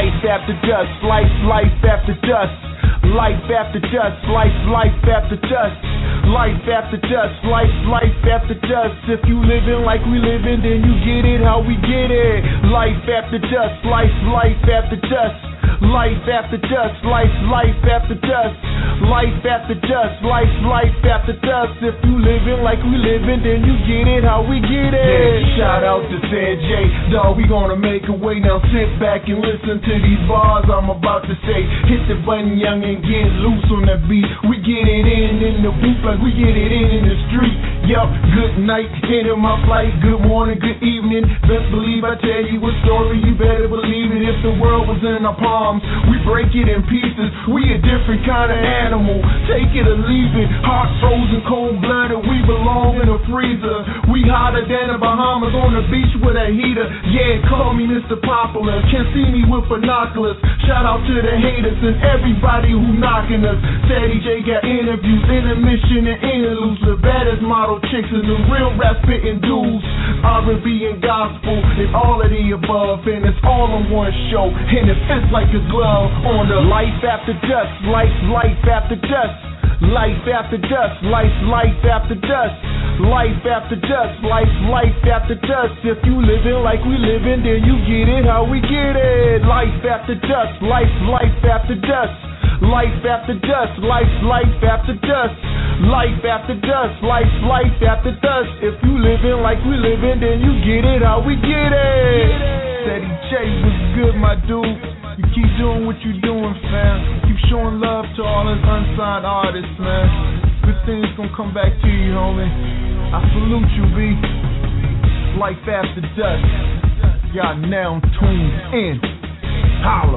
life after dust, life after dust. Life after dust, life after dust. Life after dust, life after dust. If you living like we living, then you get it how we get it. Life after dust, life after dust. Life after dust, life after dust. Life after dust, life after dust. If you living like we living, then you get it how we get it. Yeah, shout out to San J, dawg, we gonna make a way. Now sit back and listen to these bars I'm about to say. Hit the button, young, and get loose on the beat. We get it in the booth like we get it in the street. Yup, good night, ending my flight. Good morning, good evening. Best believe I tell you a story, you better believe it. If the world was in our palms, we break it in pieces. We a different kind of animal, take it or leave it. Heart frozen, cold-blooded, we belong in a freezer. We hotter than the Bahamas on the beach with a heater. Yeah, call me Mr. Popular, can't see me with binoculars. Shout out to the haters and everybody who knocking us. Sadie J got interviews, intermission and interludes. The baddest model chicks and the real rap spitting dudes. R&B and gospel and all of the above, and it's all on one show, and it fits like a glove on the life after dust, life after dust. Life after dust, life after dust. Life after dust, life after dust. If you living like we living, then you get it how we get it. Life after dust, life after dust. Life after dust, life after dust. Life after dust, life after dust. If you living like we living, then you get it how we get it. Steady J was good, my dude. You keep doing what you doing, fam. Keep showing love to all us unsigned artists, man. Good things gonna come back to you, homie. I salute you, B. Life after dust. Y'all now tuned in. Holla.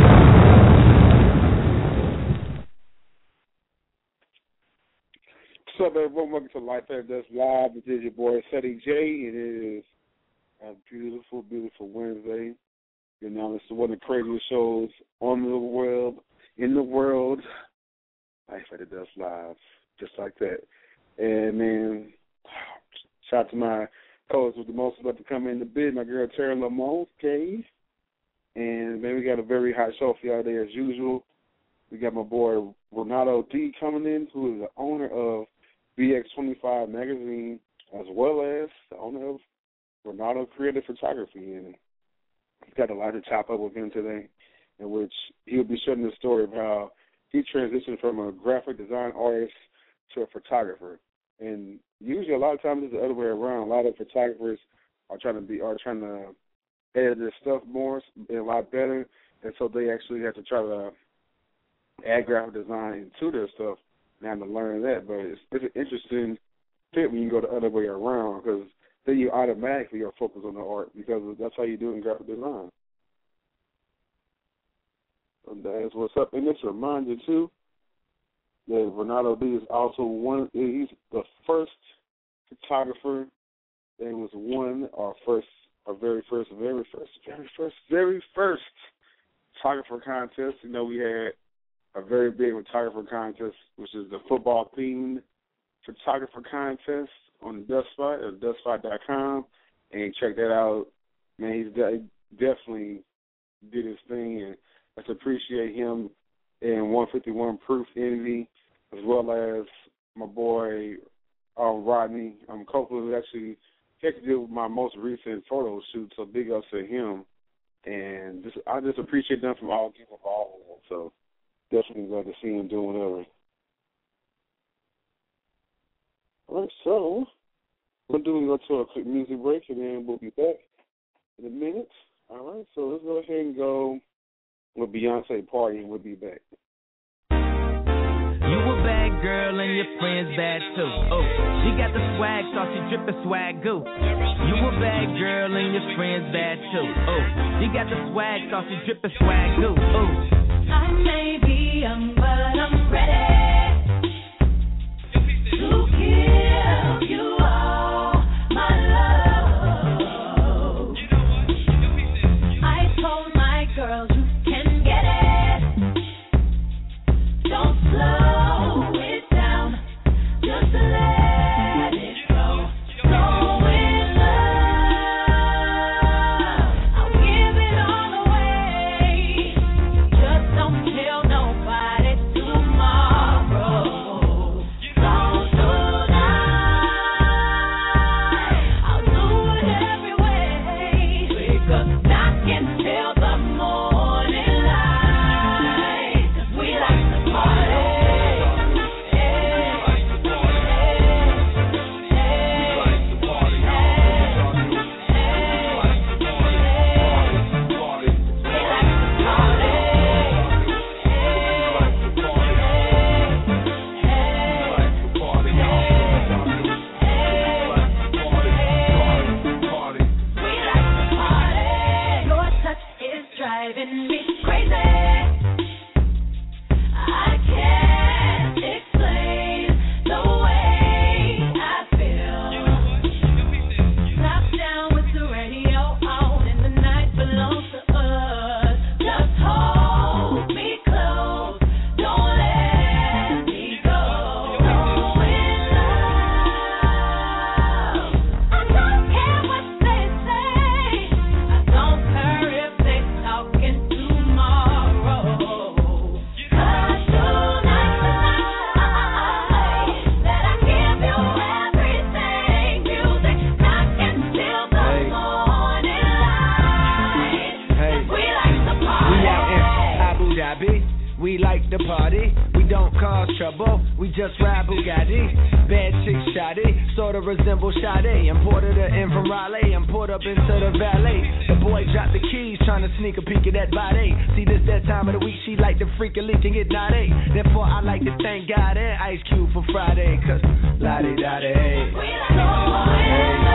What's up, everyone? Welcome to Life After Dust Live. This is your boy, Steady J. It is a beautiful, beautiful Wednesday. You know, it's one of the craziest shows on the world, in the world. Life After Dust Live, just like that. And, man, shout out to my co-host with the most about to come in the bid, my girl, Terry Lamont, okay? And, man, we got a very hot show for y'all there as usual. We got my boy, Renato D, coming in, who is the owner of BX25 magazine, as well as the owner of Renato Creative Photography. And he's got a lot to chop up with him today, in which he'll be sharing the story of how he transitioned from a graphic design artist to a photographer. And usually a lot of times it's the other way around. A lot of photographers are trying to edit their stuff more and a lot better, and so they actually have to try to add graphic design to their stuff now to learn that. But it's an interesting fit when you go the other way around, because then you automatically are focused on the art, because that's how you do it in graphic design. And that's what's up. And it's a reminder, too, that Renato D is also he's the first photographer that was won our very first photographer contest. You know, we had a very big photographer contest, which is the football-themed photographer contest on the Dust Spot at dustspot.com, and check that out. Man, he definitely did his thing, and let's appreciate him and 151 Proof Envy, as well as my boy Rodney Copeland, who actually had to do my most recent photo shoot, so big ups to him. And I just appreciate them from all people involved with it, so definitely glad to see him doing whatever. All right, so we're going to go to a quick music break, and then we'll be back in a minute. All right, so let's go ahead and go with Beyonce Party, and we'll be back. You a bad girl and your friend's bad too. Oh, she got the swag, so she drippin' swag goo. You a bad girl and your friend's bad too. Oh, she got the swag, so she drippin' swag goo. Oh, I may be young, but I'm ready to give you all my love. I told my girls you can get it. Don't slow it down, just let it go. Go with love, I'll give it all away. driving me crazy. I can't explain the way I feel. Top down with the radio on, and the night belongs to us. Just hold me close, don't let me go. So in love, I don't care what they say. I don't care if they talking tomorrow. 'Cause tonight that I give you everything. Music knocking till the morning light. Hey, We like to we party. out in Abu Dhabi. We like to party. We don't cause trouble. We just ride Bugatti. Bad chick shoddy, sort of resemble Sade. Imported her in from Raleigh and pulled up into the valet. The boy dropped the keys, trying to sneak a peek at that body. See, this that time of the week, she like to freak a leak and get naughty. Therefore, I like to thank God and Ice Cube for Friday. Cause la-di-da-di. We like to party.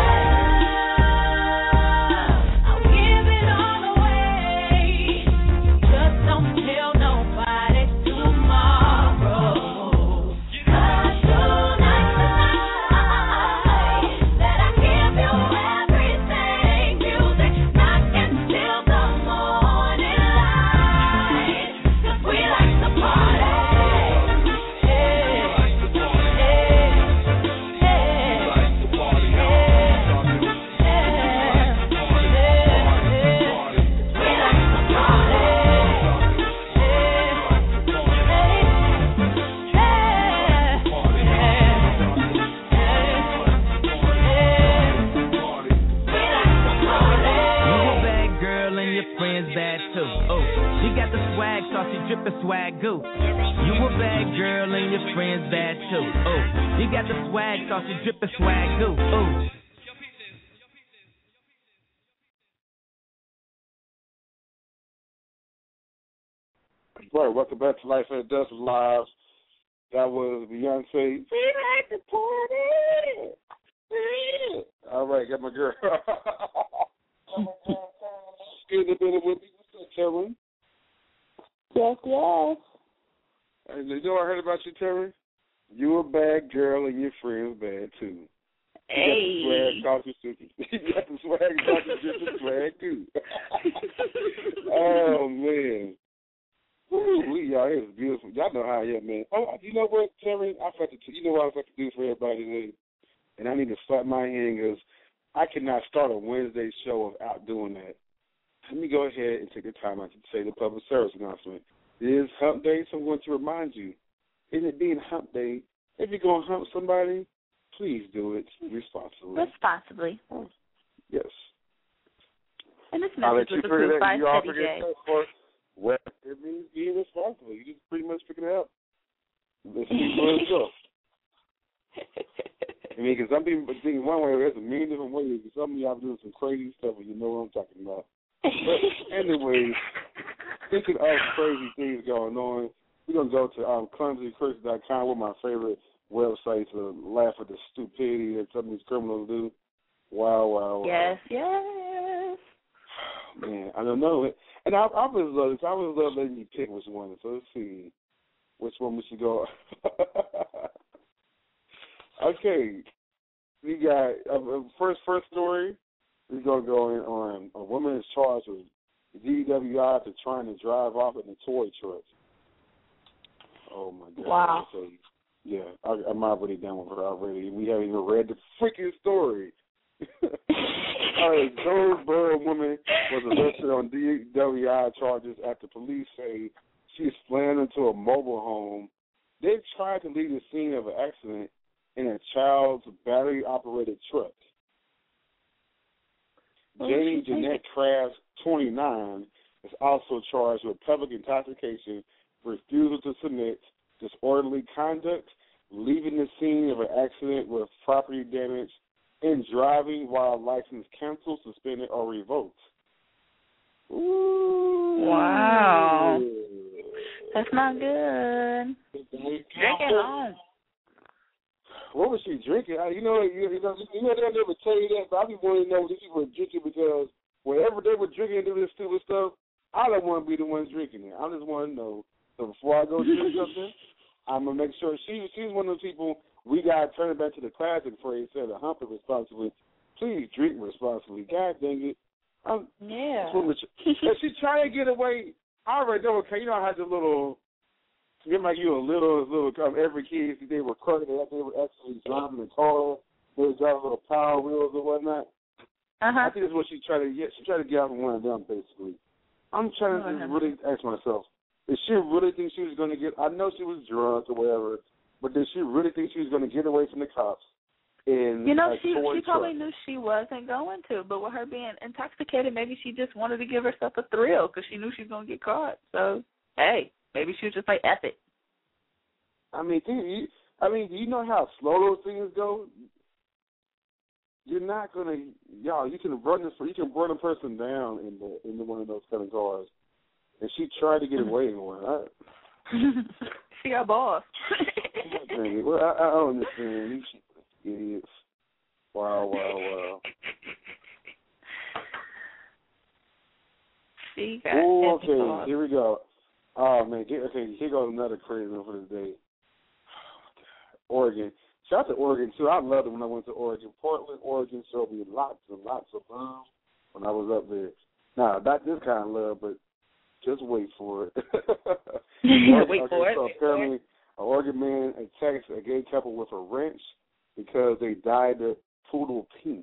I'll give it all away. Just don't tell nobody tomorrow. 'Cause tonight that I give you everything. Music knocking till the morning light. 'Cause we like to party. drippin' swag goo. You a bad girl and your friends bad too. Ooh, you got the swag sauce, you drippin' swag goo. Ooh. Right, welcome back to Life at Dust Live. That was Beyonce. We like to party. All right, got my girl. Good to be with you. What's up, Terry? Yes, yes. Hey, you know what I heard about you, Terry? You a bad girl and your friends bad too. Hey. You got the swag, coffee, swag too. Oh man. Woo, y'all, it was beautiful. Y'all know how I am, man. Oh, you know what, Terry? You know what I have to do for everybody today? And I need to slap my hand because I cannot start a Wednesday show without doing that. Let me go ahead and take the time out to say the public service announcement. It is Hump Day, so I'm going to remind you, in it being Hump Day, if you're going to hump somebody, please do it responsibly. Responsibly. Yes. And this I'll let message you was figure approved by that. You all Steady figure J. it out for us. Well, it means being responsible. You just pretty much figure it out. Let's see for yourself. I mean, because some people think one way, there's a million different ways. Some of y'all doing some crazy stuff, and you know what I'm talking about. But anyway, speaking of crazy things going on, we're going to go to clumsychris.com, one of my favorite websites to laugh at the stupidity that some of these criminals do. Wow. Yes, yes. Man, I don't know. And I always love this. I always love letting you pick which one. So let's see which one we should go. Okay. We got first story. We're going to go in on a woman is charged with DWI for trying to drive off in a toy truck. Oh, my God. Wow. So, yeah, I'm already done with her already. We haven't even read the freaking story. All right, Jonesboro woman was arrested on DWI charges after police say she's fleeing into a mobile home. They tried to leave the scene of an accident in a child's battery-operated truck. Janie Jeanette Crafts, 29, is also charged with public intoxication, refusal to submit, disorderly conduct, leaving the scene of an accident with property damage, and driving while license canceled, suspended, or revoked. Ooh. Wow. That's not good. Drinking home. What was she drinking? You know, they'll never tell you that, but I be wanting to know what she was drinking because whenever they were drinking and doing this stupid stuff, I don't want to be the one drinking it. I just want to know. So before I go drink something, I'm going to make sure she's one of those people, we got to turn it back to the classic phrase, said to hump it responsibly. Please drink responsibly. God dang it. Yeah. If she trying to get away, I already know, okay, you know I had the little, give like you a little, every kid, they were crooking, they were actually driving the car, they were driving little power wheels or whatnot. I think that's what she tried to get. She tried to get out of one of them, basically. I'm trying to just really ask myself, did she really think she was going to get, I know she was drunk or whatever, but did she really think she was going to get away from the cops? You know, she probably knew she wasn't going to, but with her being intoxicated, maybe she just wanted to give herself a thrill because she knew she was going to get caught. So, hey, maybe she was just like, F it. I mean, do you know how slow those things go? You're not gonna, you can burn a person down in one of those kind of cars, and she tried to get away in one. She got balls. Well, I don't understand. You idiots. Wow. She got okay, here we go. Oh man, here goes another crazy one for the day. Oregon. Shout out to Oregon, too. I loved it when I went to Oregon. Portland, Oregon showed me lots and lots of love when I was up there. Now, not this kind of love, but just wait for it. Wait for it. So apparently, an Oregon man attacked a gay couple with a wrench because they dyed the poodle pink.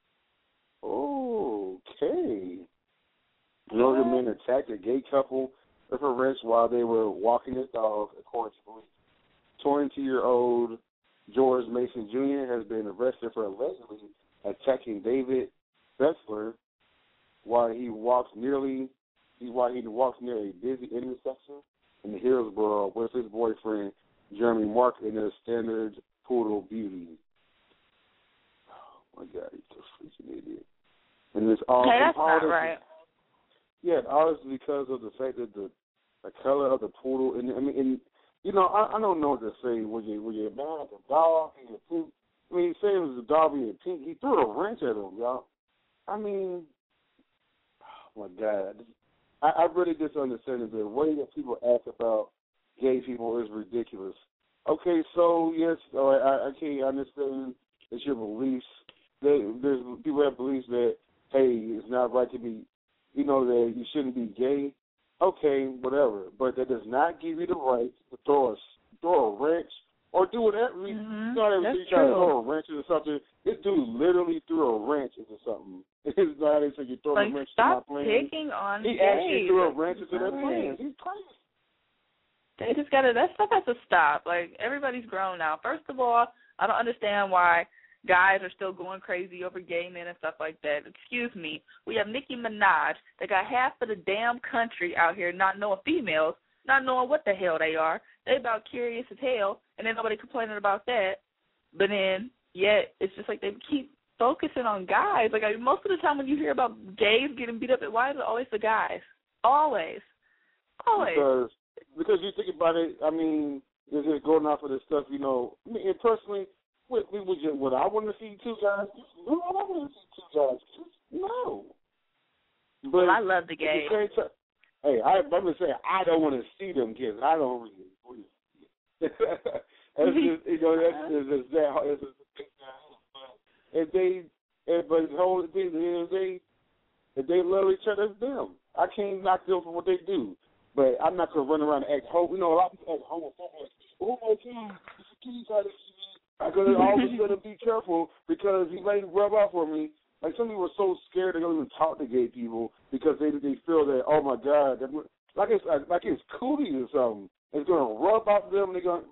Okay. An Oregon man attacked a gay couple with a wrench while they were walking their dog, according to police. 22-year-old George Mason Jr. has been arrested for allegedly attacking David Bessler while he walks near a busy intersection in Hillsborough with his boyfriend Jeremy Mark in their standard poodle beauty. Oh my God, he's a freaking idiot! And it's all that's not right. Yeah, all this because of the fact that the color of the poodle, and you know, I don't know what to say. When you're mad at the dog and you're pink, I mean, say it was the dog being pink, he threw a wrench at him, y'all. I mean, oh my God. I really just understand that the way that people act about gay people is ridiculous. Okay, so, yes, I can't understand it's your beliefs. There's people have beliefs that, hey, it's not right to be, you know, that you shouldn't be gay. Okay, whatever, but that does not give you the right to throw a wrench or do whatever. You know, you try to throw a wrench into something. This dude literally threw a wrench into something. It's not as if you throw a wrench into my plans. Stop picking on He actually threw a wrench into their plans. He's crazy. They just that stuff has to stop. Like, everybody's grown now. First of all, I don't understand why guys are still going crazy over gay men and stuff like that. Excuse me. We have Nicki Minaj that got half of the damn country out here not knowing females, not knowing what the hell they are. They about curious as hell, and then nobody complaining about that. But then, yet, it's just like they keep focusing on guys. Like, most of the time when you hear about gays getting beat up, why is it always the guys? Always. Because you think about it, I mean, it's just going off of this stuff, you know. I mean, and personally, would I want to see two guys? No, I don't want to see two guys. No. But well, I love the gays. Hey, I'm going to say I don't want to see them kids. I don't really. That's just, you know, that's just that. But the whole thing, if they love each other, it's them. I can't knock them for what they do. But I'm not going to run around and act homo. You know, a lot of people act homophobic. Oh, my God, I'm always going to be careful because he might rub off on me. Like, some people are so scared they don't even talk to gay people because they feel that, oh, my God, like it's cootie or something. It's going to rub off them and they're going to,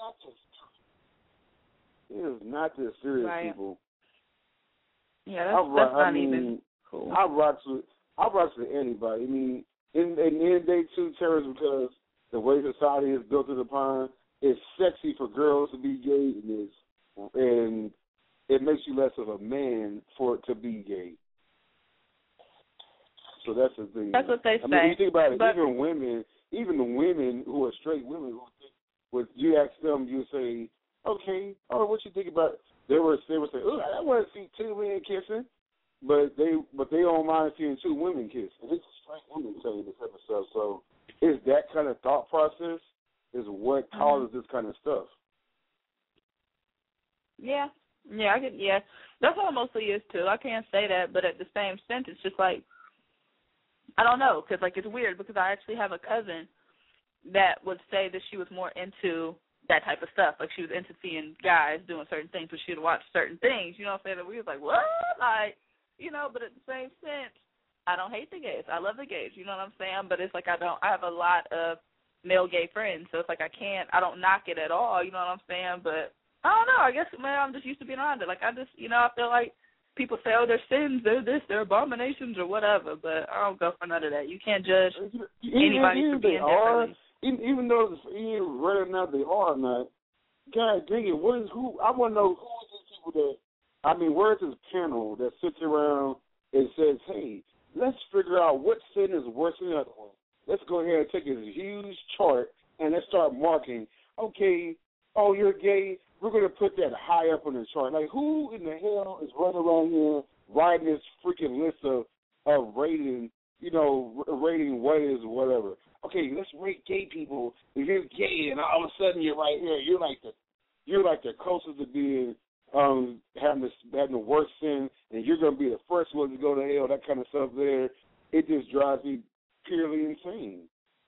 it is not this serious, right. People. Yeah, that's not even cool. I rocks with anybody. I mean, in the end of the day, too, terrorists, because the way society is built upon, it's sexy for girls to be gay, and it makes you less of a man for it to be gay. So that's the thing. That's what they say. I mean, you think about it, even the women who are straight women, you ask them, you say, okay, what you think about it? They would say, oh, I want to see two men kissing. but they don't mind seeing two women kiss. And it's a straight women saying this type of stuff. So it's that kind of thought process is what causes this kind of stuff. Yeah, that's what it mostly is too. I can't say that, but at the same sense, it's just like, I don't know, because like it's weird because I actually have a cousin that would say that she was more into that type of stuff. Like she was into seeing guys doing certain things, but she would watch certain things. You know what I'm saying? And we was like, what? Like, you know, but at the same sense, I don't hate the gays. I love the gays. You know what I'm saying? But it's like I have a lot of male gay friends, so it's like I don't knock it at all. You know what I'm saying? But I don't know. I guess, man, I'm just used to being around it. Like I just, you know, I feel like people say, oh, they're sins, they're this, they're abominations or whatever, but I don't go for none of that. You can't judge anybody for being differently. Even though whether or not they are or not, God dang it, I want to know who is these people where's this panel that sits around and says, hey, let's figure out what sin is worse than the other one. Let's go ahead and take this huge chart and let's start marking, okay, oh, you're gay, we're going to put that high up on the chart. Like, who in the hell is running around here writing this freaking list of rating, rating what is whatever? Okay, let's rate gay people. If you're gay and all of a sudden you're right here, you're like the closest to being having the worst sin, and you're going to be the first one to go to hell. That kind of stuff there, it just drives me purely insane.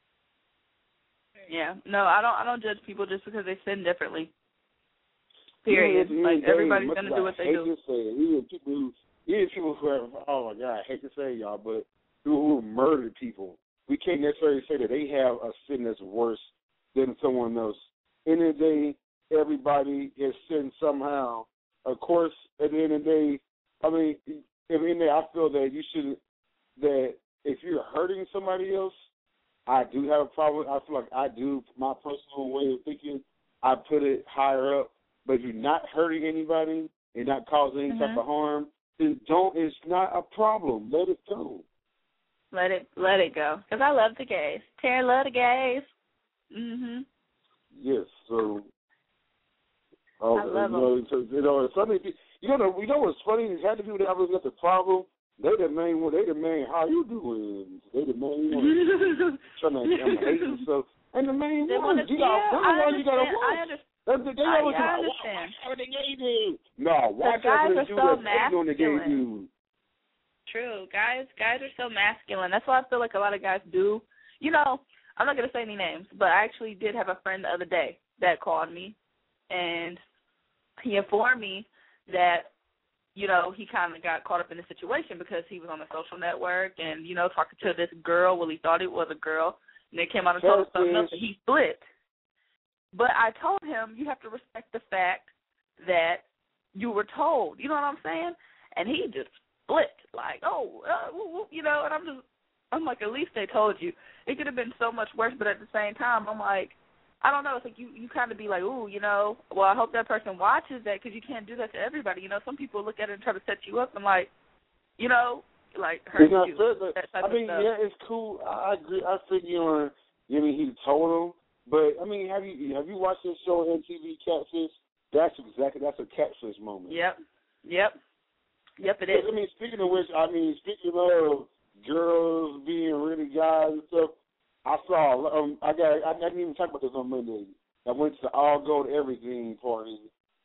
Yeah, no, I don't judge people just because they sin differently. Period. Like everybody's gonna do what they do. Even people who have, oh my God, I hate to say it, y'all, but who murdered people. We can't necessarily say that they have a sin that's worse than someone else. End of the day, everybody has sinned somehow. Of course, at the end of the day, I feel that if you're hurting somebody else, I do have a problem. I feel like I do, my personal way of thinking, I put it higher up. But if you're not hurting anybody and not causing any type of harm, then it's not a problem. Let it go. Let it go. Because I love the gays. Terry love the gays. Mhm. Yes. So. I love them. Something. What's funny? It's had to do with that. Got the problem. They the main one. They the main. How you doing? They the main one. Trying to hate them. So and the main one. I understand. I understand. No, watch out for the dude that's hating on the gay dude. True. Guys are so masculine. That's why I feel like a lot of guys do. You know, I'm not going to say any names, but I actually did have a friend the other day that called me, and he informed me that, you know, he kind of got caught up in the situation because he was on a social network and, you know, talking to this girl. Well, he thought it was a girl, and they came out and told him something else, and he split. But I told him, you have to respect the fact that you were told. You know what I'm saying? And he just split, like, you know, and I'm like, at least they told you. It could have been so much worse, but at the same time, I'm like, I don't know. It's like you kind of be like, ooh, you know, well, I hope that person watches that because you can't do that to everybody. You know, some people look at it and try to set you up and, like, you know, like hurt you. That type of stuff. Yeah, it's cool. I agree. I think he told him. But, have you watched this show on MTV, Catfish? That's a catfish moment. Yep, it is. Speaking of which, speaking of girls being really guys and stuff, I saw, I didn't even talk about this on Monday. I went to the All Gold Everything party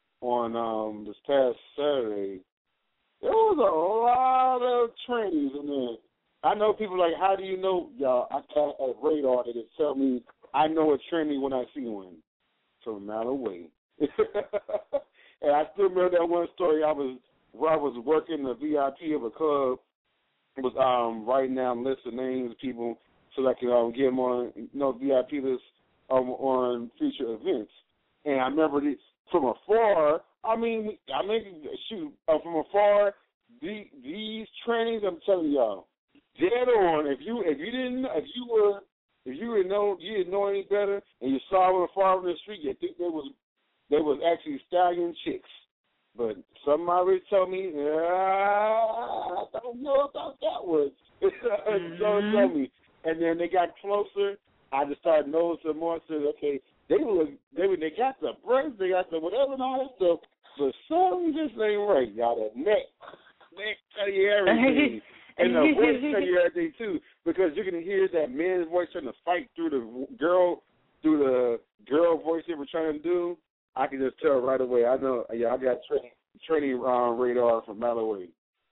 on this past Saturday. There was a lot of trannies in there. I know people like, how do you know, y'all? I got a radar that tell me I know a tranny when I see one from a mile away. And I still remember that one story. Where I was working the VIP of a club. It was writing down lists of names of people so that I could get them on VIP lists on future events. And I remember this from afar. From afar, these trannies, I'm telling y'all, dead on. If you didn't know any better, and you saw them far from the street, you think they was actually stallion chicks. But somebody told me, I don't know about that one. Someone told me, and then they got closer. I just started noticing more. Said, okay, they got the breasts, they got the whatever and all that stuff, but something just ain't right. Y'all, that neck tell you everything. And the voice tell you everything too, because you can hear that man's voice trying to fight through the girl voice they were trying to do. I can just tell right away. I know. Yeah, I got training radar from a mile away.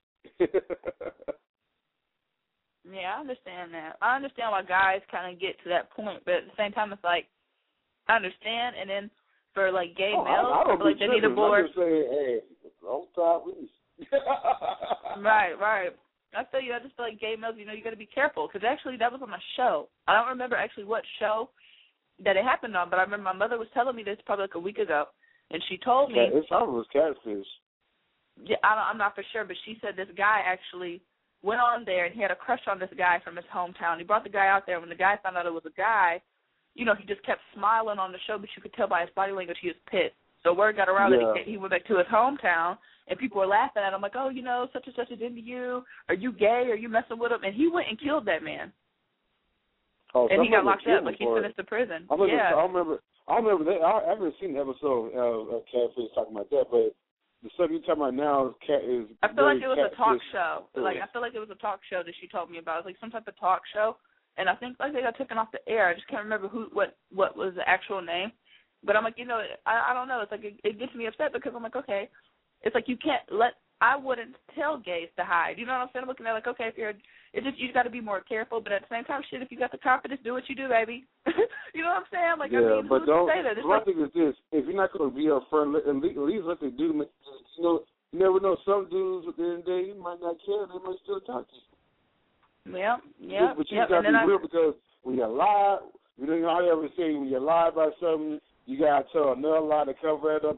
Yeah, I understand that. I understand why guys kind of get to that point, but at the same time, it's like I understand. And then for like gay males, I don't like they need a board. I'm just saying, hey, don't stop with Right. I feel you. I just feel like gay males, you got to be careful. Because actually, that was on a show. I don't remember actually what show that it happened on, but I remember my mother was telling me this probably like a week ago, and she told me. It probably was Catfish. Yeah, I'm not for sure, but she said this guy actually went on there and he had a crush on this guy from his hometown. He brought the guy out there. When the guy found out it was a guy, he just kept smiling on the show, but you could tell by his body language he was pissed. So word got around that he went back to his hometown, and people were laughing at him like, oh, such and such is into you. Are you gay? Are you messing with him? And he went and killed that man. Oh, and he got locked up, like he sentenced to prison. I remember that. I haven't seen the episode of Catfish talking about that, but the stuff you're talking about now is I feel like it was a talk show. Like I feel like it was a talk show that she told me about. It was like some type of talk show, and I think like they got taken off the air. I just can't remember what was the actual name. But I'm like, I don't know. It's like it gets me upset because I'm like, okay, it's like you can't I wouldn't tell gays to hide. You know what I'm saying? I'm looking at like, okay, you got to be more careful. But at the same time, shit, if you got the confidence, do what you do, baby. You know what I'm saying? Like, yeah, but don't. Say that? One thing is this: if you're not going to be upfront, at least let the dude. You never know. Some dudes at the end of the day, you might not care. They might still talk to you. Yeah. But you got to be real because when you lie, you know how you ever say when you lie about something. You got to tell another lie to cover it up.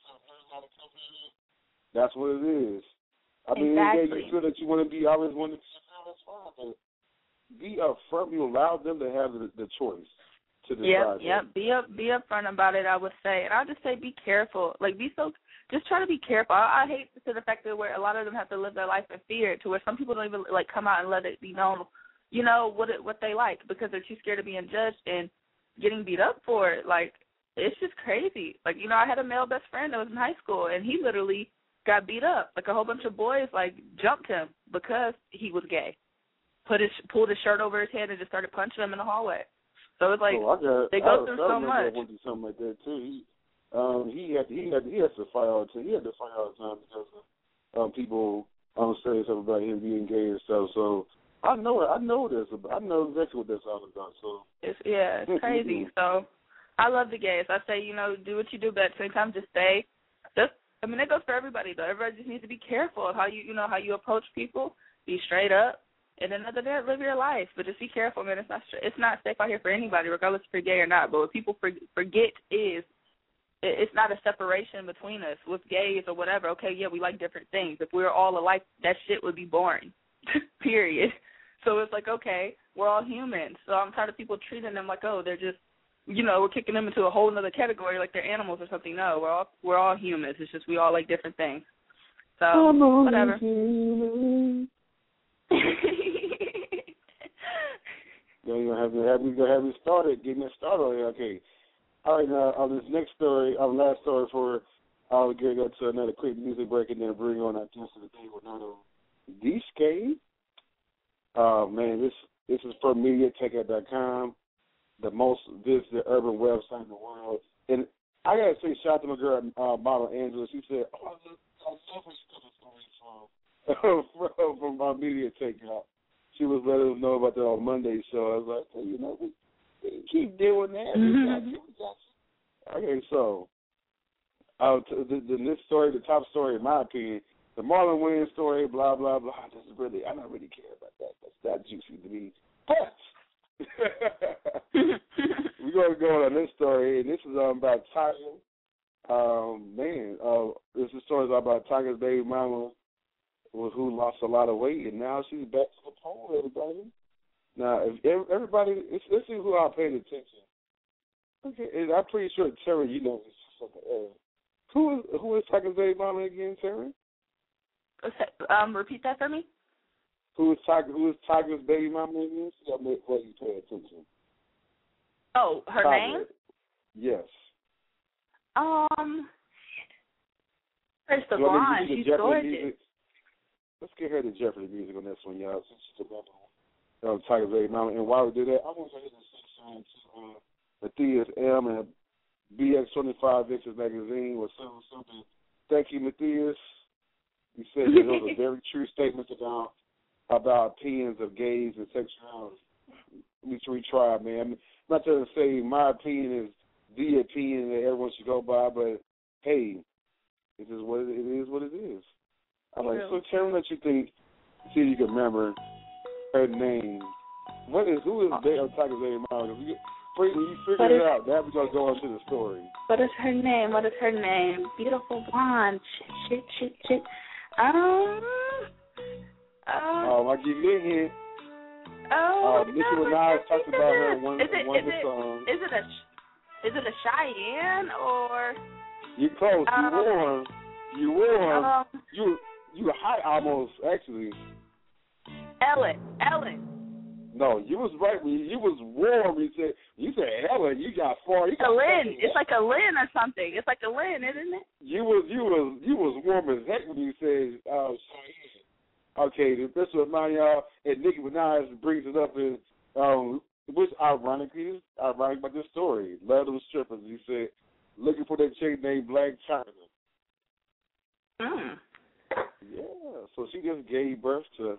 That's what it is. I mean, exactly. You feel that you want to be, always want to be upfront. You allow them to have the choice to decide. Yep. Be upfront about it, I would say. And I'll just say be careful. Like, just try to be careful. I hate to the fact that where a lot of them have to live their life in fear, to where some people don't even, like, come out and let it be known, what they like, because they're too scared of being judged and getting beat up for it. Like, it's just crazy. Like, I had a male best friend that was in high school, and he literally got beat up. Like, a whole bunch of boys, like, jumped him because he was gay. Pulled his shirt over his head and just started punching him in the hallway. So it's like they go through so much. I went through something like that too. He had to fight all the time. He had to fight all the time because of people saying stuff about him being gay and stuff. So I know exactly what that's all about. So it's crazy. So I love the gays. I say, do what you do, but at the same time, just stay. It goes for everybody though. Everybody just needs to be careful of how you approach people. Be straight up, and then other than that, live your life. But just be careful, man. It's not safe out here for anybody, regardless if you're gay or not. But what people forget is it's not a separation between us with gays or whatever. Okay, yeah, we like different things. If we were all alike, that shit would be boring. Period. So it's like, okay, we're all humans. So I'm tired of people treating them like, oh, they're just, we're kicking them into a whole other category like they're animals or something. No, we're all humans. It's just we all like different things. So whatever. You're going to have me started, getting it started. Okay. All right, now on this next story, our last story for I'll go to another quick music break and then bring on our guest of the day with another D-Skate. Man, this is from MediaTech.com, the most visited urban website in the world. And I got to say, shout out to my girl, model Angela. She said, from my MediaTek. She was letting us know about that on Monday, so I was like, hey, we keep doing that. Mm-hmm. Okay, so this story, the top story, in my opinion, the Marlon Wayans story, blah, blah, blah. I don't really care about that. That's not juicy to me. But we're going to go on this story, and this is about Tiger. This is a story about Tiger's baby mama who lost a lot of weight, and now she's back to the pole, everybody. Now, if everybody, let's see who I'm paying attention. Okay, and I'm pretty sure, Terry, you know this. Who is Tiger's baby mama again, Terry? Repeat that for me. Who is Tiger's baby mama again? See, I'm going to pay attention. Oh, her Tiger. name? Yes. First of all, she's gorgeous. let's get her the Jeopardy music on this one, y'all. Since Tiger's 8 Mile. And while we do that, I want to hit the to Matthias M. and BX25 Vixens Magazine was something. Thank you, Matthias. You said that those are very true statements about opinions of gays and sexuality. Let me try, man. I'm not trying to say my opinion is the opinion that everyone should go by, but hey, it is what it is. What it is. I'm like, so tell me what you think. See if you can remember her name. Who is Tiger's 8 Mile? When you figure it out, now we're going to go on to the story. What is her name? Beautiful blonde. Shit. I'll give you a hint. Nicki Minaj talked about her in one of the songs. Is it a Cheyenne or? You close. You won. You were high almost, actually. Ellen. No, you was right. You was warm. You said Ellen. You got far. You got Lynn. It's like a Lynn or something. It's like a Lynn, isn't it? You was warm as heck when you said Cheyenne. Okay, this will remind y'all, and Nicki Minaj brings it up in which ironic about this story. Love those strippers. He said, looking for that chick named Black China. Yeah, so she just gave birth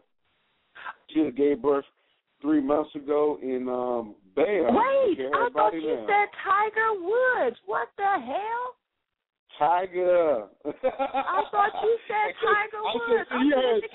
3 months ago in Bam. Wait, I thought you said Tiger Woods. What the hell? Tiger. I thought you said Tiger Woods. I'm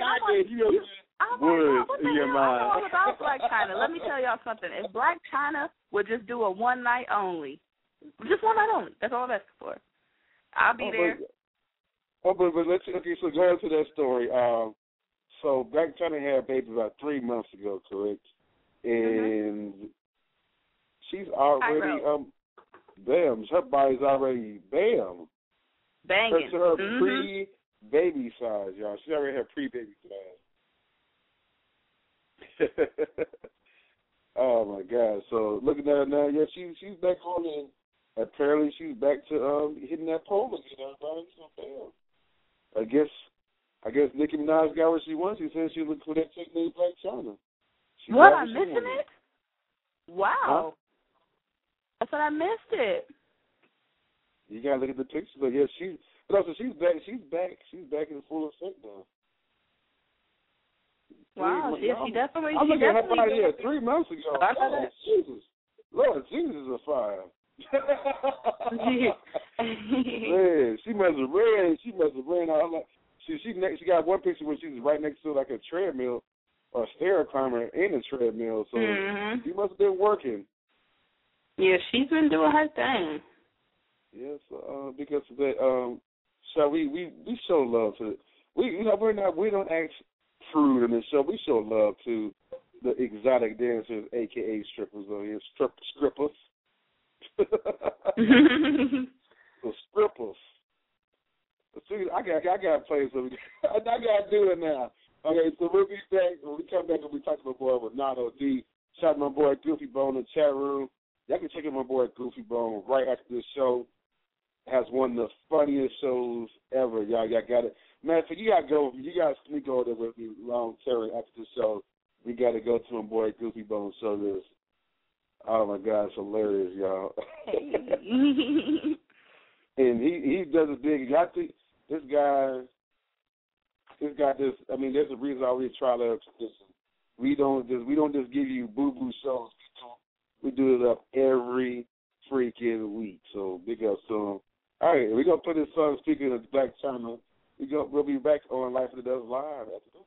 all about Black China. Let me tell y'all something. If Black China would just do a one night only, just one night only, that's all I'm asking for. I'll be there. But let's so going to that story. So Black China had a baby about 3 months ago, correct? And she's already bam. Her body's already bam. Banging. Her pre-baby size, y'all. She already had pre-baby size. Oh my God! So looking at her now, yeah, she's back on, and apparently she's back to hitting that pole again. Everybody, so bam. I guess Nicki Minaj got what she wants. She said she looked for that chick named Black China. What? I'm missing it? Wow. Huh? I thought I missed it. You gotta look at the pictures, but yeah, she's back. She's back in full effect now. Wow, she definitely. I'm looking at her body here 3 months ago. Oh, Jesus, Lord Jesus is a fire. Man, she must have ran out. She got one picture where she was right next to like a treadmill or a stair climber in a treadmill. So she must have been working. Yeah, she's been doing her thing. Yes, because of that, so we show love to we don't act crude in this show. We show love to the exotic dancers, aka strippers on here, strippers. The strippers. See, I got to play something. I got to do it now. Okay, so we'll be back. When we come back, we'll be talking to my boy Renato D. Shout out to my boy Goofy Bone in the chat room. Y'all can check out my boy Goofy Bone right after this show. Has one of the funniest shows ever. Y'all got it. Man, so you got to go. You got to sneak over there with me, Long Terry, after the show. We got to go to my boy Goofy Bone show this. Oh, my God, it's hilarious, y'all. And he does a big. This guy. I mean, there's a reason I always try to. We don't just give you boo-boo shows. We do it up every freaking week. So big up to him. All right, we're gonna put this song. Speaking of Black China, we'll be back on Life of the Does Live after this.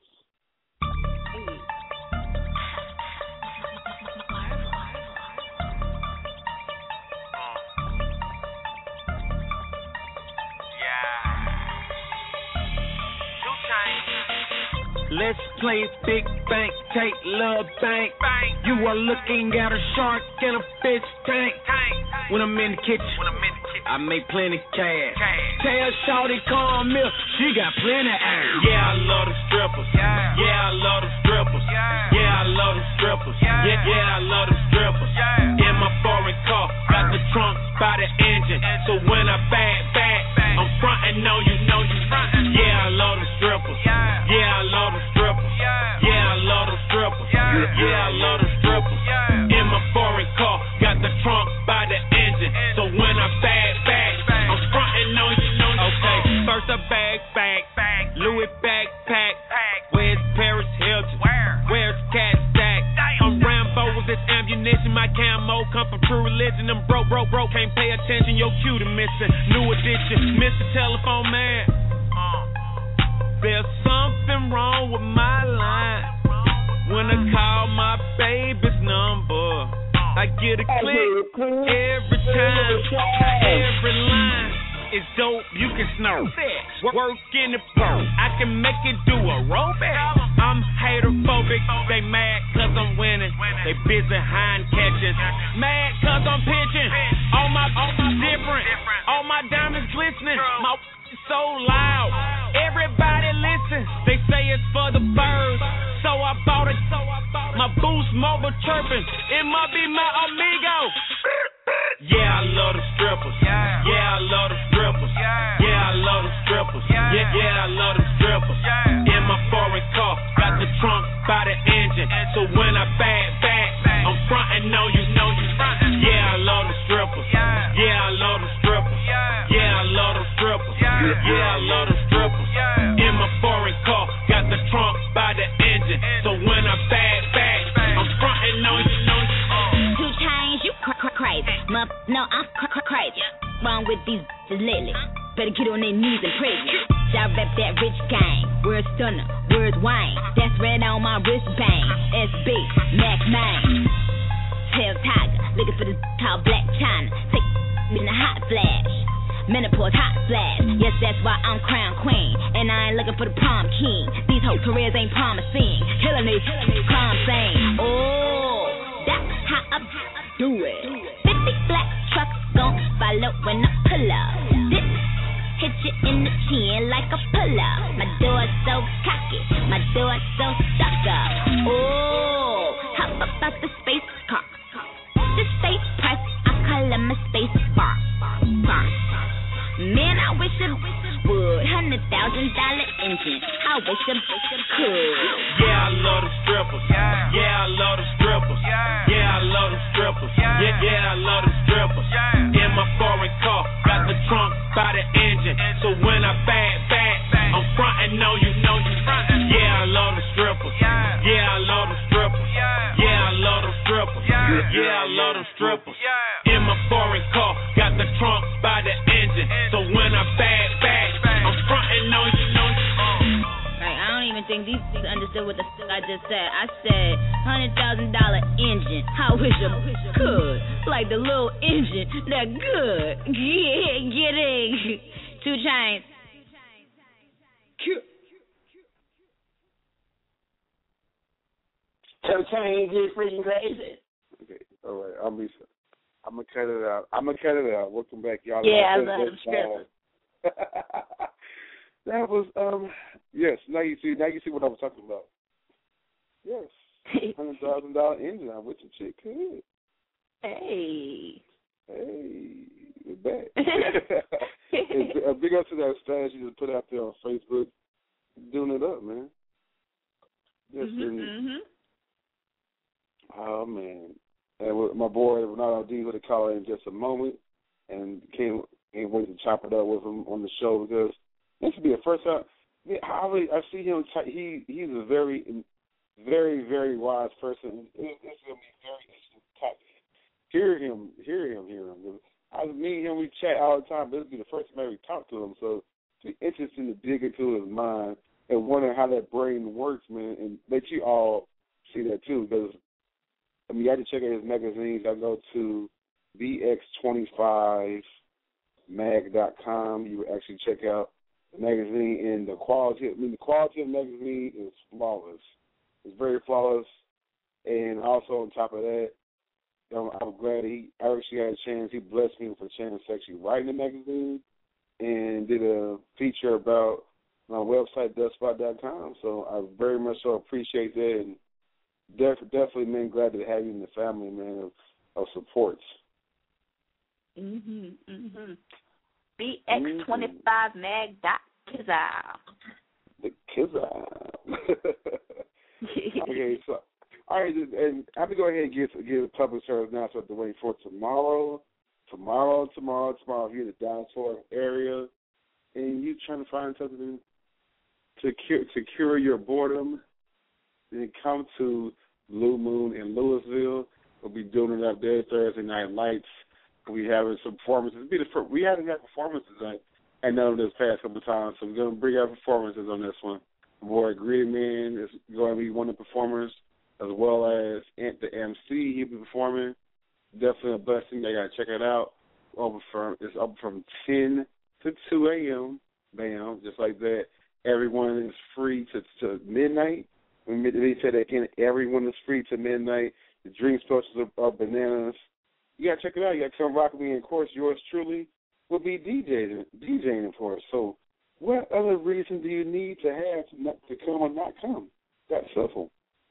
Let's play big bank, take little bank. You are looking at a shark in a fish tank. When I'm in the kitchen, I make plenty cash. Tell Shawty come here, she got plenty ass. Yeah, I love the strippers. Yeah, I love the strippers. Yeah, I love the strippers. Yeah, I love the strippers. In my foreign car, got the trunk by the engine. So when I back, I'm frontin' on you, know you frontin'. Yeah, I love the strippers. Yeah, I love the love them strippers. In my foreign car, got the trunk by the engine. So when I back, I'm frontin' on you. Okay, first a bag, Louis backpack. Where's Paris Hilton? Where's Cat Stack? I'm Rambo with this ammunition. My camo come from true religion. I'm broke. Can't pay attention. Your cue to missing. New edition. Mr. Telephone Man. There's something wrong with my line. When I call my baby's number, I get a click every time. Every line is dope, you can snort. Work in the pro, I can make it do a aerobic. I'm haterphobic, they mad cause I'm winning. They busy hind catching, mad cause I'm pitching. All my different, all my diamonds glistening. My so loud, everybody listen. They say it's for the birds, so I bought it. My Boost Mobile chirping, it might be my amigo. Yeah, I love the strippers. Yeah, I love the strippers. Yeah, I love the strippers. Yeah, I love the strippers. In my foreign car, got the trunk by the engine. So when I back, I'm frontin' on you, Yeah, I love the strippers. Yeah, I love the strippers. Yeah, I love the strippers. Yeah, I love the strippers. In my foreign car, got the trunk by the engine. So when I back, I'm frontin' on you, 2 Chainz, you crazy. No, I'm crazy. Wrong with these lately. Better get on their knees and pray. I rep that rich gang. Where's Stunner? Where's Wayne? That's red on my wristband. SB, Mac Main. Tail Tiger, looking for this called Black China. Take in the hot flash. Menopause hot flash. Yes, that's why I'm crown queen. And I ain't looking for the prom king. These whole careers ain't promising. Killing these crime scene. Oh, that's how I do it. 50 black trucks gon' follow when I pull up. This hit you in the chin like a pull-up. My door's so cocky, my door's so stuck up. Oh, how about the space car? The space press, I call him a space bar. Man, I wish it would. $100,000 engine. I wish it could. Yeah, I love the strippers. Yeah, I love the strippers. Yeah, I love the strippers. Yeah, I love the strippers. In my foreign car, got the trunk by the engine. So when I back, I'm frontin' on you, Yeah, I love the strippers. Yeah, I love the strippers. Yeah, I love the strippers. Yeah, I love the strippers. In my foreign car, got the trunk by the engine. So when I back, I'm frontin' on you, Right, I don't even think these things understood what the fuck I just said. I said $100,000 engine. I wish I could. Like the little engine that good. Yeah, get it. 2 Chainz. 2 Chainz is freaking crazy. Okay, all right. I'm gonna cut it out. Welcome back, y'all. Yeah, I love them strippers. That was yes. Now you see what I was talking about. Yes, $100,000 engine. I wish a chick could. Hey, we're back. A big up to that stash you just put out there on Facebook, doing it up, man. Yes, Oh man, and with my boy Ronaldo D with a call in just a moment, and can't wait to chop it up with him on the show because this will be the first time. I see him. He's a very, very, very wise person. It's going to be very interesting to talk to him. Hear him. Me and him, we chat all the time, but this will be the first time I ever talk to him. So it's interesting to dig into his mind and wonder how that brain works, man, and let you all see that too. Because you have to check out his magazines. I go to VX25mag.com. You will actually check out the magazine, and the quality of the magazine is flawless. It's very flawless, and also on top of that, I'm glad I actually had a chance. He blessed me with a chance to actually write in the magazine and did a feature about my website, dustspot.com. So I very much so appreciate that, and definitely, man, glad to have you in the family, man, of supports. BX25mag.kizza. The Kizza. Okay, so All right, and I'm gonna go ahead and give a public service announcement to wait for tomorrow. Tomorrow, if you're in the downtown area and you trying to find something to cure your boredom, then come to Blue Moon in Louisville. We'll be doing it up there Thursday night lights. We'll be having some performances. We haven't had performances at none of this past couple of times, so we're going to bring out performances on this one. My boy Greedy Man is going to be one of the performers, as well as the MC. He'll be performing. Definitely a blessing. They got to check it out. It's up from 10 to 2 a.m. Bam, just like that. Everyone is free to midnight. They said again, everyone is free to midnight. The drink specials are bananas. You got to check it out. You got to come rock with me. And, of course, yours truly will be DJing for us. So what other reason do you need to have to come or not come? That's simple.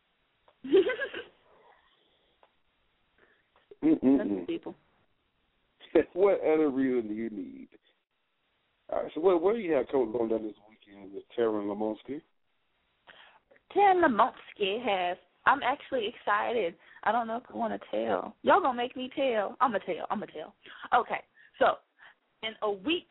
That's people. What other reason do you need? All right, so what do you have going on this weekend with Taryn Lamonsky? Taryn Lamonsky has. I'm actually excited. I don't know if I want to tell. Y'all gonna make me tell. I'm gonna tell. Okay, so in a week,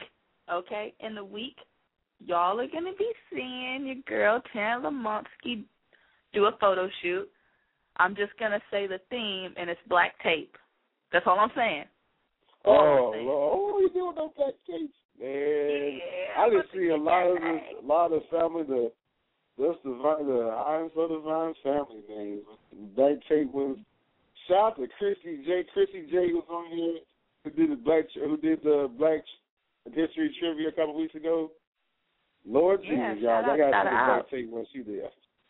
y'all are gonna be seeing your girl Taryn Lamonsky do a photo shoot. I'm just gonna say the theme, and it's black tape. That's all I'm saying. Lord. You doing those black tapes? Man, Yeah, I just see a lot of family, the Heinz of Divine family names. Black tape was. Shout out to Chrissy J. Chrissy J was on here who did the Black History Trivia a couple weeks ago. Lord Jesus, y'all, I got to see the black tape when she did.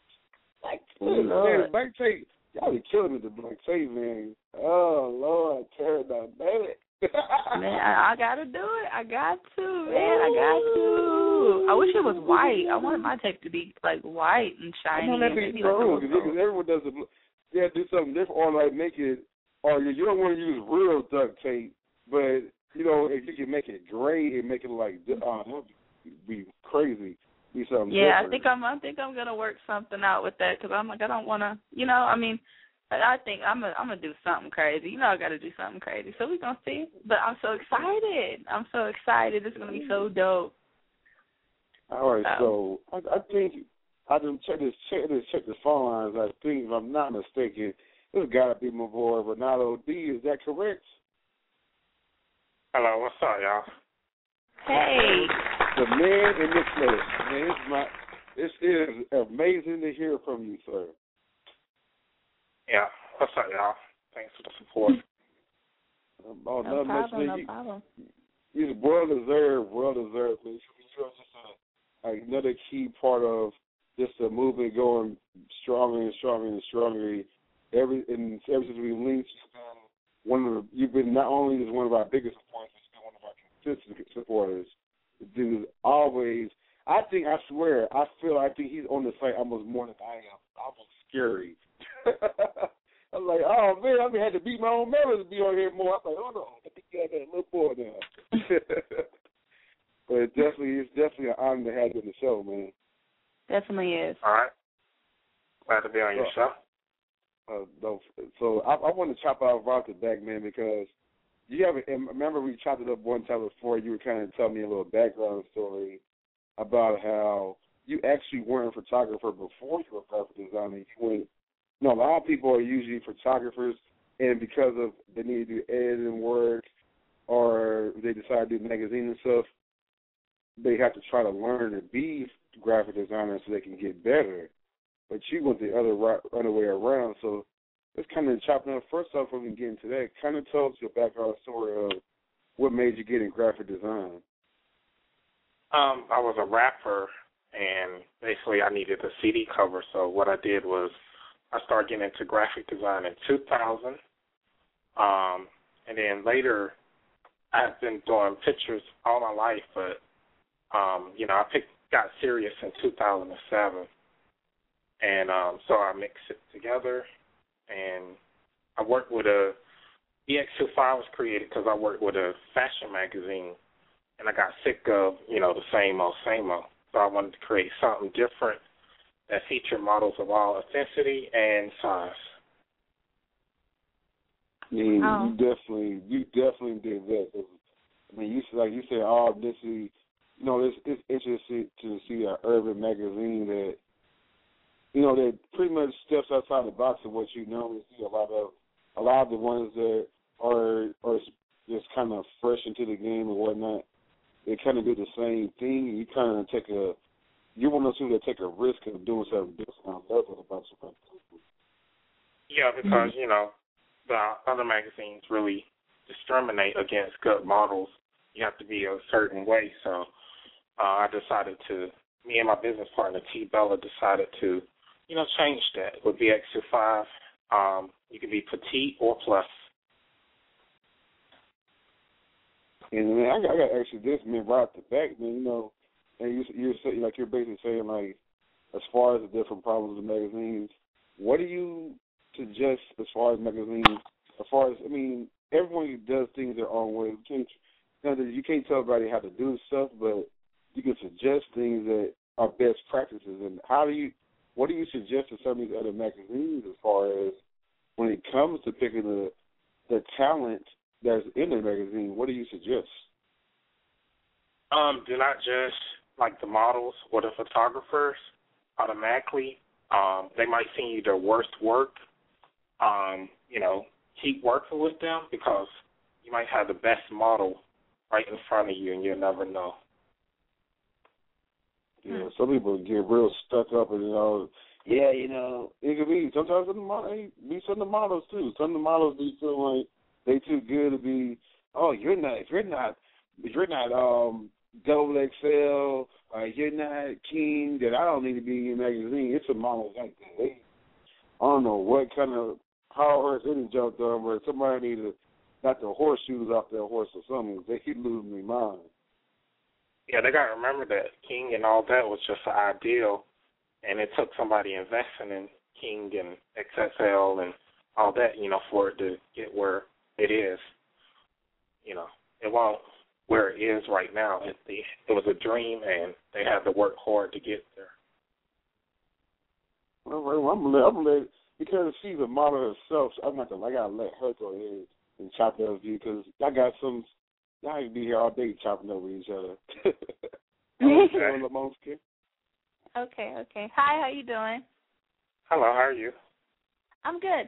Black tape, y'all be killing me with the black tape, man. Oh Lord, tear it down, baby. Man, I gotta do it. I got to, man. I got to. I wish it was white. I wanted my tape to be like white and shiny. I want that to be wrong because everyone does it. Yeah, do something different, or like make it, or you don't want to use real duct tape, but you know if you can make it gray and make it like that would be crazy. Be something different. I think I'm gonna work something out with that because I'm like I don't want to, I think I'm gonna do something crazy. I got to do something crazy. So we're gonna see. But I'm so excited. It's gonna be so dope. All right, so I think I didn't check the phone lines. I think if I'm not mistaken, this got to be my boy Ronaldo D. Is that correct? Hello, what's up, y'all? Hey. The man in the flesh. Man, it is amazing to hear from you, sir. Yeah, what's up, y'all? Thanks for the support. No problem. You're well deserved, man. You're just another key part of just the movement going stronger and stronger and stronger. Ever since we linked, you've been not only just one of our biggest supporters, but you've been one of our consistent supporters. Dude, always. I think he's on the site almost more than I am. Almost scary. I'm like, oh man, I had to beat my own members to be on here more. I'm like, hold on, I think I got a little more now. But it's definitely an honor to have you on the show, man. Definitely is. All right. Glad to be on your show. So I want to chop out right the back, man, because remember we chopped it up one time before. You were kind of telling me a little background story about how you actually weren't a photographer before you were a graphic designer. A lot of people are usually photographers, and because of they need to do editing work or they decide to do magazine and stuff, they have to try to learn to be graphic designers so they can get better. But you went the other way around. So let's kind of chop it up. First off, when we get into that, kind of tell us your background story of what made you get in graphic design. I was a rapper, and basically I needed a CD cover. So what I did was I started getting into graphic design in 2000. And then later I've been doing pictures all my life, but, I got serious in 2007. And so I mixed it together, and I worked with EX25 was created because I worked with a fashion magazine, and I got sick of, the same old. So I wanted to create something different that feature models of all ethnicity and size. I mean, you definitely did that. I mean, you said all this. You know, it's interesting to see an urban magazine that, you know, that pretty much steps outside the box of what you normally see. A lot of the ones that are just kind of fresh into the game and whatnot, they kind of do the same thing. You kind of you're one of those people that take a risk of doing something different. I love it about something. Yeah, because, you know, the other magazines really discriminate against good models. You have to be a certain way. So I decided me and my business partner, T. Bella, decided to, you know, change that. With BX25, you can be petite or plus. And man, I got actually this, man, right off the back, man. You know, and you're saying, like, you're basically saying, like, as far as the different problems of the magazines, what do you suggest as far as magazines? As far as, I mean, everyone does things their own way. You can't tell everybody how to do stuff, but you can suggest things that are best practices. And what do you suggest to some of these other magazines as far as when it comes to picking the talent that's in the magazine? What do you suggest? Do not just like the models or the photographers automatically. They might send you their worst work. You know, keep working with them because you might have the best model right in front of you and you'll never know. Yeah, some people get real stuck up and, you know, it could be sometimes some of the models too. Some of the models be feel like they too good to be. Oh, you're not double XL. You're not king. That I don't need to be in your magazine. It's a model like that. I don't know what kind of how hard any jumped on, but somebody need to got the horseshoes off their horse or something. They keep losing their mind. Yeah, they got to remember that King and all that was just an ideal, and it took somebody investing in King and XXL and all that, you know, for it to get where it is. You know, it won't where it is right now. It was a dream, and they had to work hard to get there. Well, I'm gonna let because she's a model herself. So I gotta let her go ahead and chop that with you because y'all can be here all day chopping over each other. Okay. Hi, how you doing? Hello, how are you? I'm good.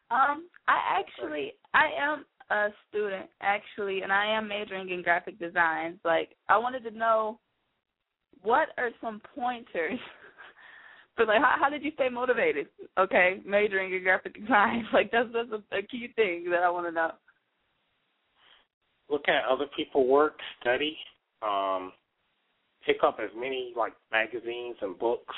I am a student, actually, and I am majoring in graphic design. Like, I wanted to know what are some pointers for, like, how did you stay motivated, okay, majoring in graphic design? Like, that's a key thing that I want to know. Look at other people's work, study, pick up as many, like, magazines and books.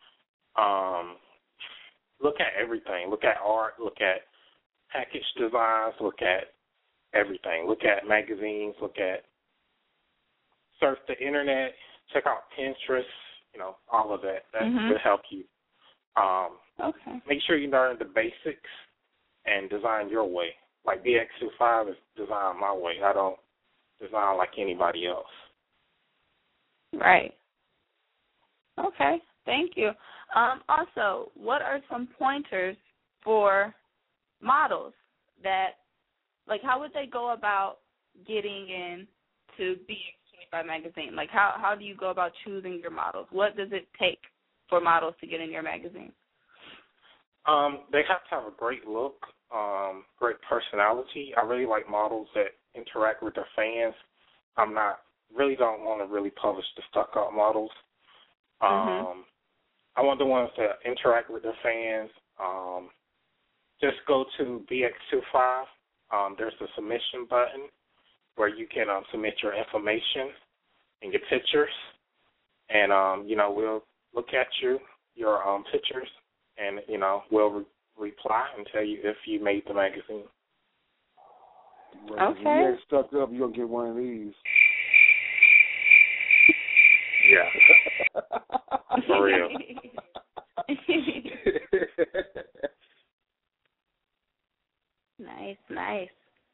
Look at everything. Look at art. Look at package designs. Look at everything. Look at magazines. Surf the internet. Check out Pinterest. You know, all of that. That will help you. Okay. Make sure you learn the basics and design your way. Like BX25 is designed my way. I don't design like anybody else. Right. Okay. Thank you. Also, what are some pointers for models that, like, how would they go about getting into BX25 magazine? Like, how do you go about choosing your models? What does it take for models to get in your magazine? They have to have a great look, great personality. I really like models that interact with their fans. Don't want to really publish the stuck-up models. I want the ones that interact with their fans. Just go to BX25. There's a submission button where you can submit your information and your pictures. And, we'll look at your pictures and, we'll reply and tell you if you made the magazine. Right. If you get stuck up, you're going to get one of these. Yeah. For real. Nice.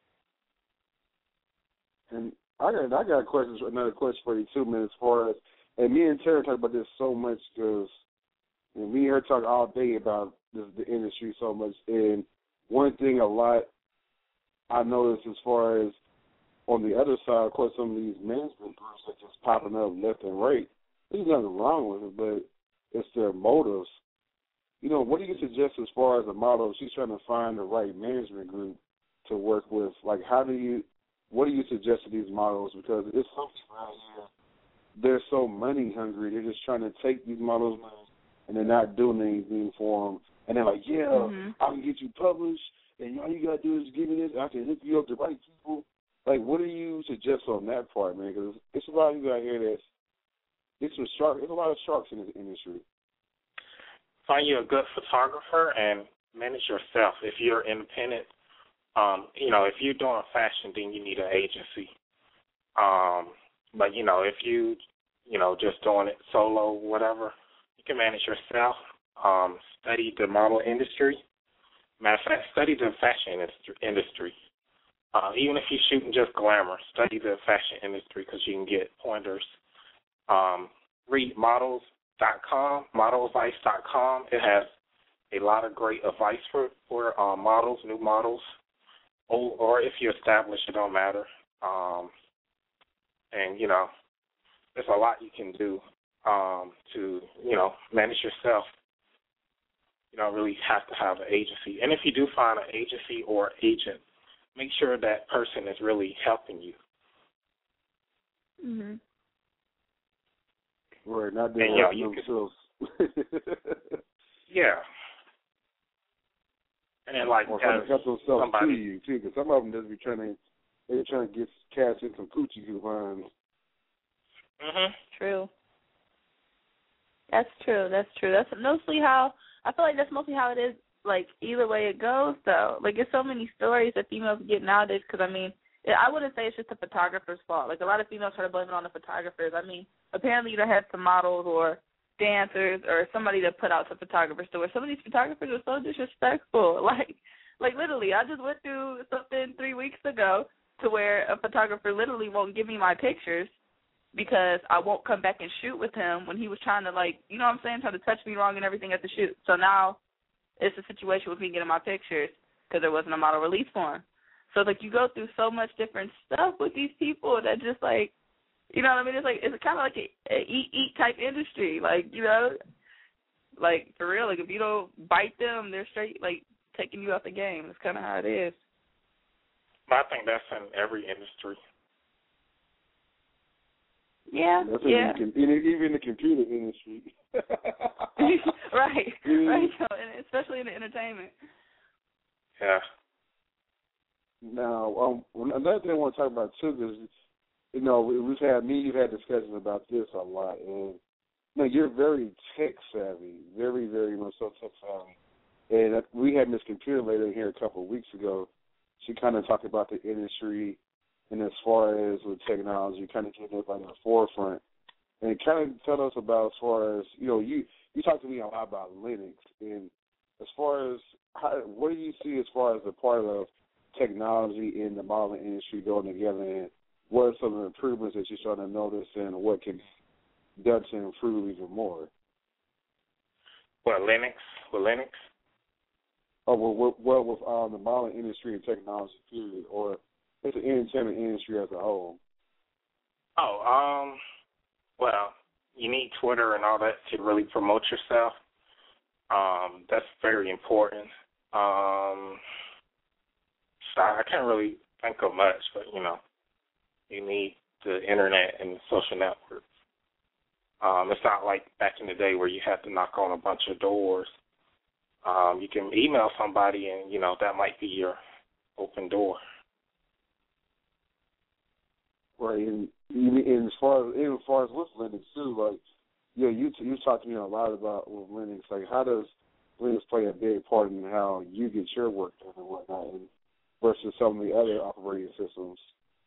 And I got another question for you too, man. As far as, and me and Terry talk about this so much because, and we heard talk all day about the industry so much. And one thing a lot I noticed as far as on the other side, of course, some of these management groups are just popping up left and right. There's nothing wrong with it, but it's their motives. You know, what do you suggest as far as a model? If she's trying to find the right management group to work with, like, what do you suggest to these models? Because it's some people out here, they're so money hungry, they're just trying to take these models' money and they're not doing anything for them. And they're like, I can get you published, and all you got to do is give me this, I can hook you up to the right people. Like, what do you suggest on that part, man? Because it's a lot of you out here there's a lot of sharks in this industry. Find you a good photographer and manage yourself. If you're independent, if you're doing fashion, then you need an agency. But, if you, just doing it solo, whatever, you can manage yourself. Study the model industry. Matter of fact, study the fashion industry. Even if you're shooting just glamour, study the fashion industry because you can get pointers. Read models.com, modelsadvice.com. It has a lot of great advice for models, new models, or if you're established, it don't matter. And, there's a lot you can do to, manage yourself. You don't really have to have an agency. And if you do find an agency or agent, make sure that person is really helping you. Mm-hmm. Right, not doing themselves. Yeah. And then, like, or help themselves to you, too, because some of them just be trying to get cash in some coochie coupons. True. That's true. That's mostly how, I feel like that's mostly how it is, like, either way it goes, though. Like, there's so many stories that females get nowadays, because, I wouldn't say it's just the photographer's fault. Like, a lot of females try to blame it on the photographers. Apparently you don't have some models or dancers or somebody to put out some photographers to where some of these photographers are so disrespectful. Like literally, I just went through something 3 weeks ago to where a photographer literally won't give me my pictures because I won't come back and shoot with him when he was trying to, trying to touch me wrong and everything at the shoot. So now it's a situation with me getting my pictures because there wasn't a model release for him. So, you go through so much different stuff with these people that just, you know what I mean? It's kind of like a eat type industry. For real, if you don't bite them, they're straight, taking you out the game. That's kind of how it is. I think that's in every industry. Yeah, even the computer industry. Right, and especially in the entertainment. Yeah. Now, another thing I want to talk about, too, is, you've had discussions about this a lot, and, you're very tech-savvy, very, very much so tech-savvy. And we had Miss Computer Lady here a couple of weeks ago. She kind of talked about the industry, and as far as with technology, kind of getting it in the forefront. And kind of tell us about as far as, you talked to me a lot about Linux, and as far as, what do you see as far as the part of technology in the modeling industry going together, and what are some of the improvements that you're starting to notice, and what can be done to improve even more? What, Linux? With Linux? Oh, with the modeling industry and technology, period, or it's the entertainment industry as a whole? Well, you need Twitter and all that to really promote yourself. That's very important. I can't really think of much, but, you need the internet and the social networks. It's not like back in the day where you had to knock on a bunch of doors. You can email somebody and, that might be your open door. Right, and as far as with Linux, too, you talked to me a lot about with Linux, how does Linux play a big part in how you get your work done and whatnot, versus some of the other operating systems?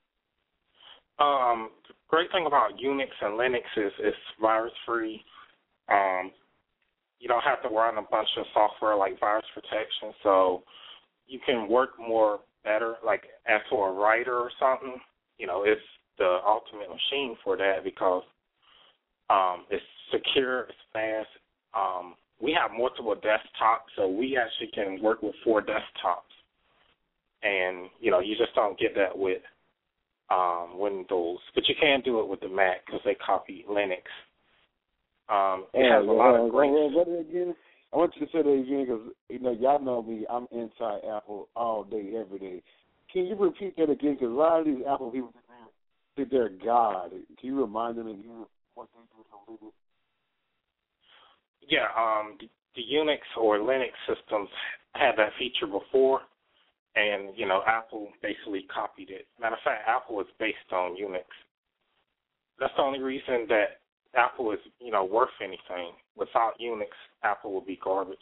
The great thing about Unix and Linux is it's virus-free. You don't have to run a bunch of software like virus protection, so you can work better. Like, as for a writer or something, it's the ultimate machine for that because it's secure, it's fast. we have multiple desktops, so we actually can work with 4 desktops. And, you just don't get that with Windows. But you can do it with the Mac because they copy Linux. It has a lot of great... Again? I want you to say that again because, y'all know me. I'm anti-Apple all day, every day. Can you repeat that again? Because a lot of these Apple people think they're God. Can you remind them again what they do for Linux? Yeah, the Unix or Linux systems had that feature before, and, Apple basically copied it. Matter of fact, Apple is based on Unix. That's the only reason that Apple is, worth anything. Without Unix, Apple would be garbage.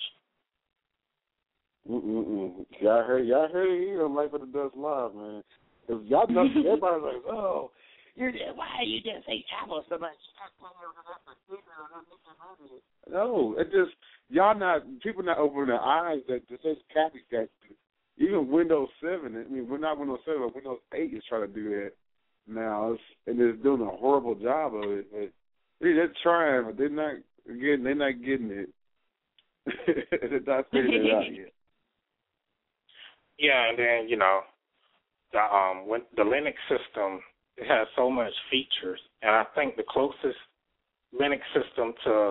Y'all heard it here on Life of the Dust Live, man. If y'all know, everybody's like, oh, why you just say Apple so much? No, it just, people not opening their eyes that this is copycat. Even Windows 7, we're not Windows 7, but Windows 8 is trying to do that now, and it's doing a horrible job of it. But they're trying, but they're not getting it. They're not figuring it out yet. Yeah, and then, the Linux system, it has so much features, and I think the closest Linux system to,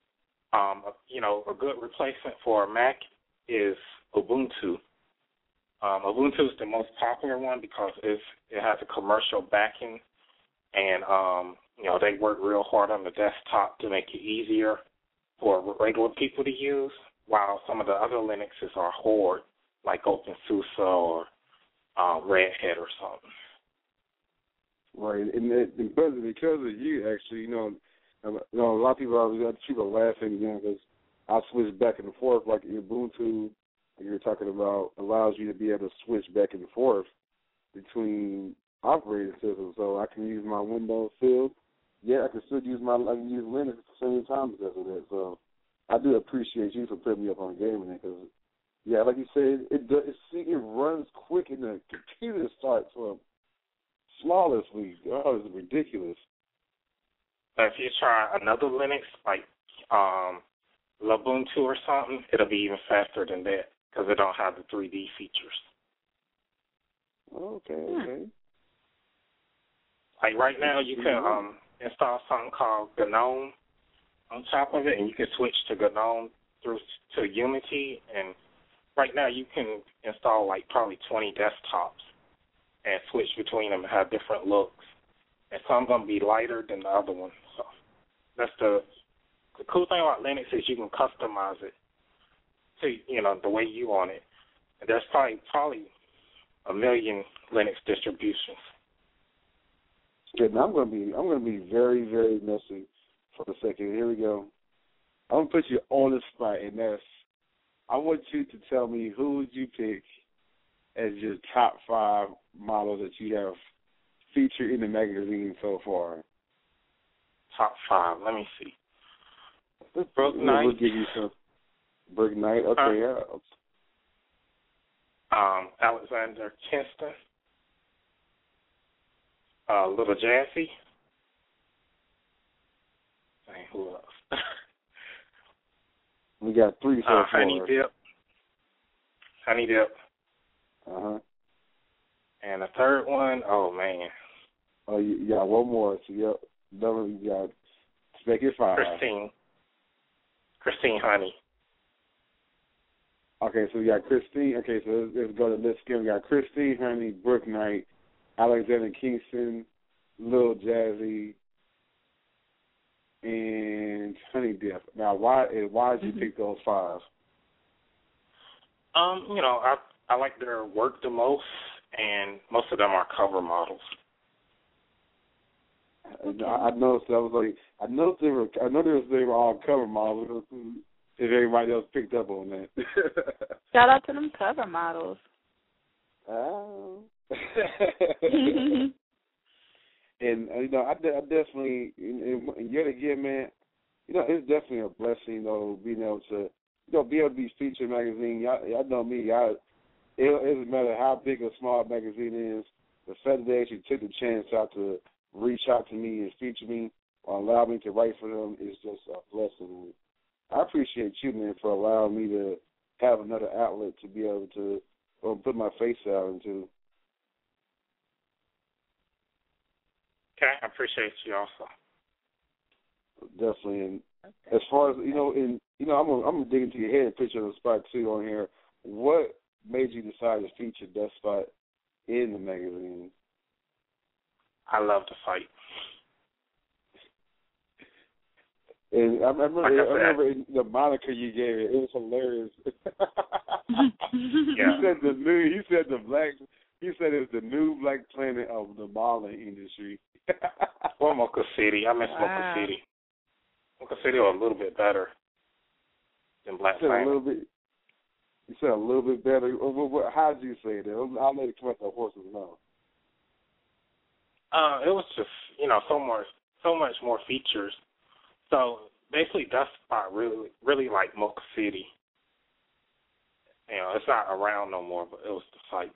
a good replacement for a Mac is Ubuntu. Ubuntu is the most popular one because it has a commercial backing, and, they work real hard on the desktop to make it easier for regular people to use, while some of the other Linuxes are hard, like OpenSUSE or Red Hat or something. Right, and because of you, actually, a lot of people are laughing, because I switch back and forth, like Ubuntu, like you're talking about, allows you to be able to switch back and forth between operating systems. So I can use my Windows still. Yeah, I can still use Linux at the same time because of that. So I do appreciate you for putting me up on gaming because, yeah, like you said, it runs quick and the computer starts flawlessly. Oh, it's ridiculous. If you try another Linux, like Ubuntu or something, it'll be even faster than that because it don't have the 3D features. Okay. Like right now, you can install something called GNOME on top of it, and you can switch to GNOME through to Unity. And right now, you can install like probably 20 desktops and switch between them and have different looks. And some going to be lighter than the other one. So that's the cool thing about Linux is you can customize it to the way you want it. And there's probably a million Linux distributions. Good. Now I'm gonna be very, very messy for a second. Here we go. I'm gonna put you on the spot, and I want you to tell me who would you pick as your top 5 models that you have featured in the magazine so far. Top 5. Let me see. Brook Knight. We'll give you some. Brook Knight. Okay, yeah. Alexander Kinston. Little Jazzy. Dang, who else? We got 3 so far. Honey Dip. Uh-huh. And the third one, oh, man. Oh, you got one more. So, you got make it 5. Christine Honey. Okay, so we got Christine. Okay, so let's go to the list again. We got Christine Honey, Brook Knight, Alexander Kingston, Lil Jazzy, and Honey Dip. Now, why did you pick those 5? I like their work the most, and most of them are cover models. I noticed that was like I noticed they were all cover models. If everybody else picked up on that. Shout out to them cover models. Oh. And I definitely, and yet again, man, it's definitely a blessing, being able to, be able to be featured in a magazine. Y'all know me. It doesn't matter how big or small a magazine is. The fact that they actually took the chance out to reach out to me and feature me or allow me to write for them is just a blessing. I appreciate you, man, for allowing me to have another outlet to be able to put my face out into. Okay, I appreciate you also. Definitely. And as far as I'm gonna dig into your head and picture the spot too on here. What made you decide to feature Dust Spot in the magazine? I love to fight. And I remember like the moniker you gave it. It was hilarious. Yeah. He said it's the new Black Planet of the modeling industry. Well, Mocha City. I miss Mocha City. Mocha City was a little bit better than Black Planet. You said a little bit better. How did you say that? I'll let it come out the horse's mouth. It was just, so much more features. So basically, Dust Spot really like Mocha City. It's not around no more, but it was the fight.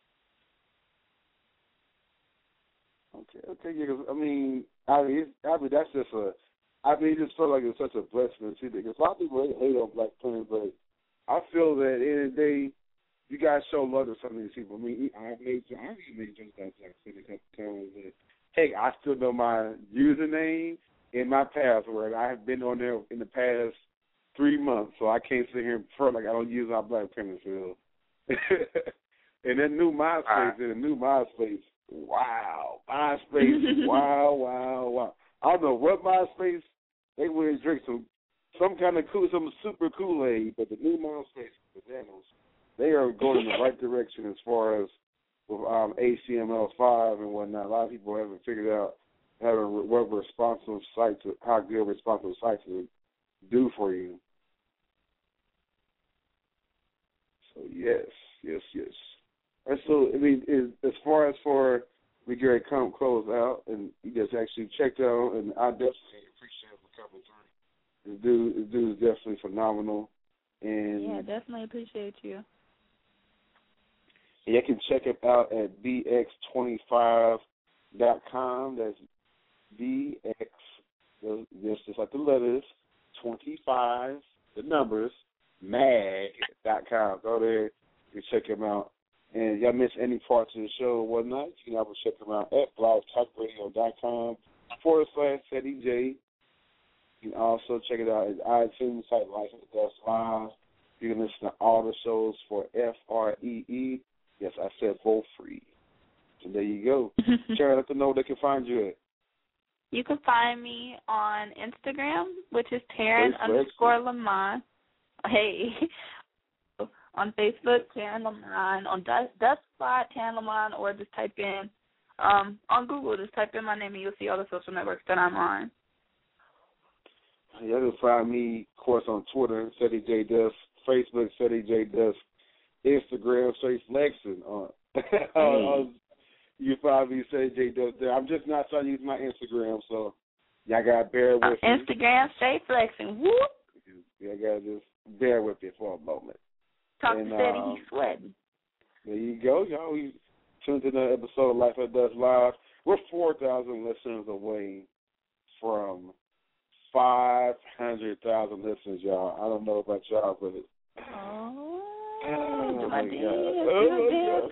Okay. Yeah, 'cause, that's just it just felt like it's such a blessing to see that. Because a lot of people hate on Black Planet, but I feel that at the end of the day, you guys show love to some of these people. I mean, I've made jokes about Black Planet a couple times. That, hey, I still know my username and my password. I have been on there in the past 3 months, so I can't sit here and front like I don't use my Black Planet still. And that new MySpace, wow. MySpace, wow. I don't know what MySpace, they would drink some kind of some super Kool-Aid, but the new MySpace, they are going in the right direction as far as with HTML5 and whatnot. A lot of people haven't figured out how responsive sites would do for you. So yes. And so as far as we get ready to close out, and you guys actually checked out, and I definitely appreciate him coming through. This dude is definitely phenomenal, and yeah, definitely appreciate you. You can check it out at bx25.com. That's BX, just like the letters, 25, the numbers, mag.com. Go there, you can check him out. And y'all miss any parts of the show or whatnot, you can always check him out at blogtalkradio.com/Ceddy J. You can also check it out at iTunes, site Life at the Dust Live. You can listen to all the shows for FREE. Yes, I said both free. So there you go. Sharon, let them know where they can find you at. You can find me on Instagram, which is Taryn_Lamont. Hey. On Facebook, Taryn Lamont. On Dust Spot, Taryn Lamont, or just type in, on Google, just type in my name and you'll see all the social networks that I'm on. You can find me, of course, on Twitter, Ceddy J Dust, Facebook, Ceddy J Dust, Instagram, Straight Flexing. You can find me, Ceddy J Dust there. I'm just not trying to use my Instagram, so y'all got to bear with me. Instagram, Straight Flexing. Whoop! Y'all got to just bear with me for a moment. Talk to Ceddy, he's sweating. There you go, y'all. We tuned in to another episode of Life at Dust Live. We're 4,000 listeners away from 500,000 listeners, y'all. I don't know about y'all, but do a dance.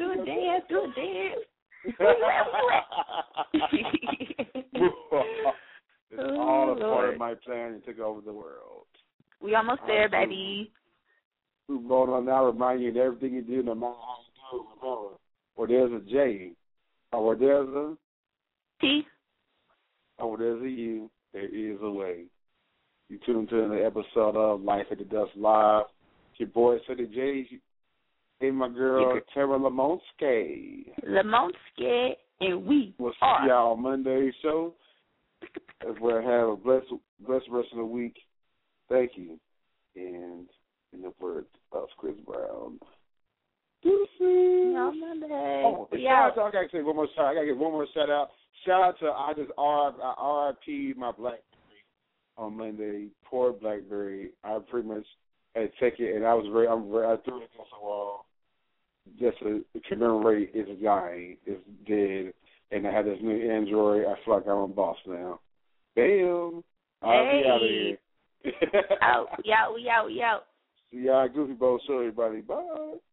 It's all a part of my plan to take over the world. We almost there, baby. We're going on now, remind you of everything you do, no matter how you do it. Remember, where there's a J, or where there's a T, or where there's a U, there is a way. You tuned into the episode of Life at the Dust Live. It's your boy, Ceddy J, and my girl, Tara Lamonske. And we'll see y'all on Monday's show. As well, have a blessed rest of the week. Thank you. And in the words of Chris Brown, deuces. On Monday. Oh, shout out to, I gotta say one more shout. I gotta give one more shout out. Shout out to I RIP my BlackBerry on Monday. Poor BlackBerry. I pretty much had to take it, and I threw it against the wall. Just to commemorate its dying, it's dead, and I had this new Android. I feel like I'm a boss now. Bam. I'll be out of here. We out. See y'all, Goofy Bowl Show, everybody. Bye.